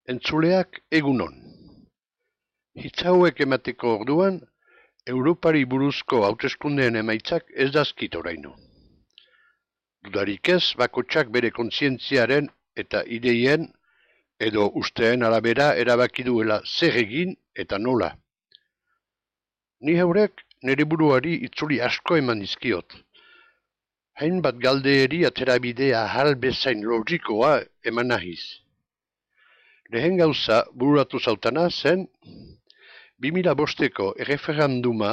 Entzuleak egunon. Hitz hauek emateko orduan, Europari buruzko hauteskundeen emaitzak ez dazkit oraino. Dudarik ez, bakotsak bere kontzientziaren eta ideien edo usteen arabera erabaki duela zer egin eta nola. Ni haurek nire buruari itzuli asko eman dizkiot. Hainbat galdeeri aterabidea ahal bezain logikoa eman nahiz. Lehen gauza bururatu zautana zen 2005ko erreferenduma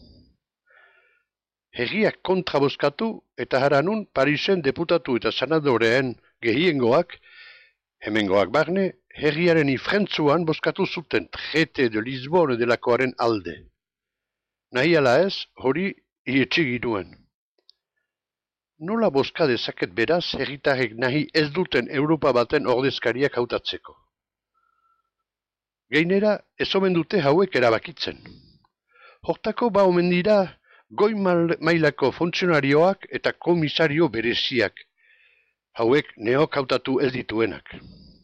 herriak kontra bozkatu eta haranun Parisen deputatu eta senadoreen gehiengoak, hemengoak barne, herriaren ifrentzuan bozkatu zuten Traité de Lisbonne delakoaren alde. Nahi ala ez, hori ietsi ginuen. Nola bozka dezaket beraz herritarrek nahi ez duten Europa baten ordezkariak hautatzeko? Gainera, ez omen dute hauek erabakitzen. Hortako ba omen dira goi mailako funtzionarioak eta komisario bereziak, hauek neok hautatu ez dituenak.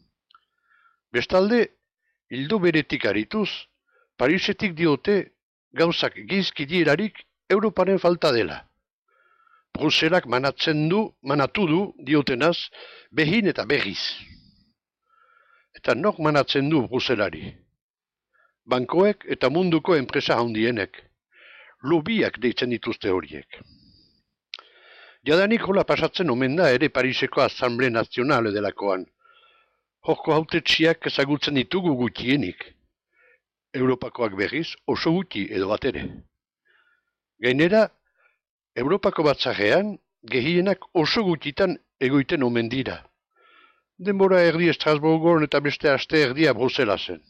Bestalde, hildo beretik arituz, Parisetik diote gauzak gizki dierarik Europaren falta dela. Bruselak manatu du diotenaz behin eta berriz. Eta nok manatzen du Bruselari? Bankoek eta munduko enpresa handienek. Lobiak deitzen dituzte horiek. Jadanik hola pasatzen omen da ere Pariseko Asamble Nazionale delakoan. Horko hautetsiak ezagutzen ditugu gutienik. Europakoak berriz oso gutxi edo bat ere. Gainera, Europako batzarrean gehienak oso gutxitan egoiten omen dira. Denbora erdi Estrasburgon eta beste aste erdia Bruselasen.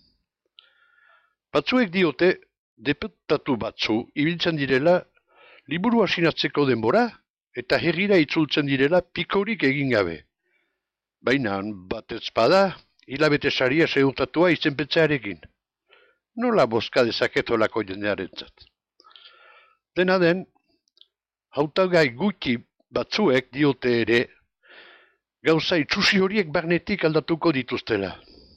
Batzuek diote, deputatu batzu ibiltzen direla liburua sinatzeko denbora eta herrira itzultzen direla pikorik egin gabe. Baina batez bada, hilabete saria segurtatua izenpetzearekin. Nola bozka dezaketolako jendearentzat. Dena den, hautagai gutxi batzuek diote ere, gauza itsusi horiek barnetik aldatuko dituztela.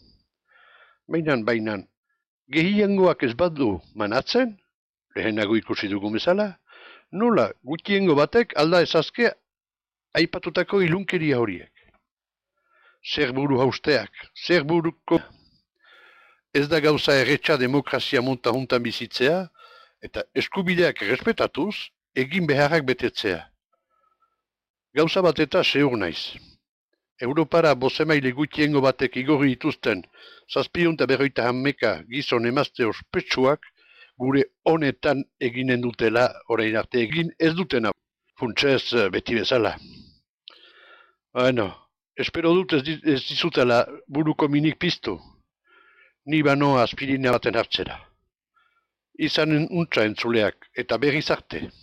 Bainan, gehiengoak ez badu manatzen, lehenago ikusi dugun bezala, nola gutxiengo batek alda ezazke aipatutako ilunkeria horiek. Zer buru hausteak, zer buruko ez da gauza erretxa demokrazia monta juntan bizitzea, eta eskubideak errespetatuz, egin beharrak betetzea. Gauza bat eta zeur naiz. Europara bozemaile gutxiengo batek igorri dituzten 750 gizon emazte ospetsuak gure honetan eginen dutela orain arte egin ez dutena. Funtsez beti bezala. Bueno, espero dut ez dizutela buruko minik piztu. Ni bano aspirina baten hartzera. Izanen untza entzuleak eta berriz arte.